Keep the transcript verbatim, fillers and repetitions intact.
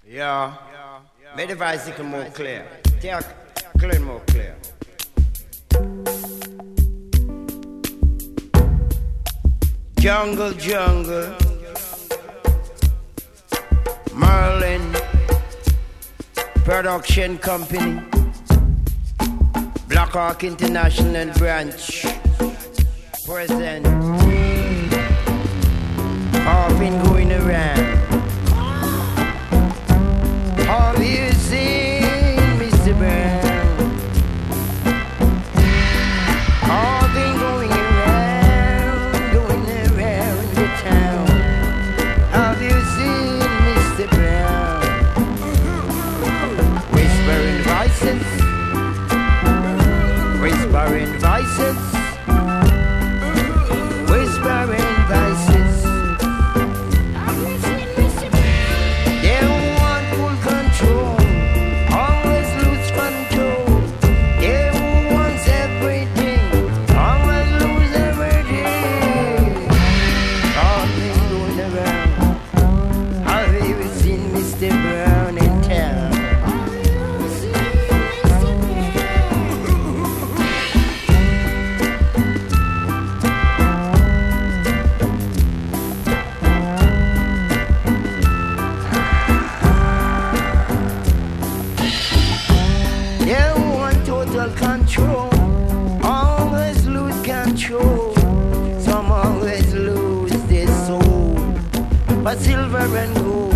Yeah, make the bicycle more clear. Take clean more clear. Jungle, jungle, Merlin Production Company, Black Hawk International Branch, present. I've been going around. Have you seen Mister Brown? I've been going around, going around the town. Have you seen Mister Brown? Whispering voices, whispering voices, whispering voices. Control, always lose control. Some always lose their soul, but silver and gold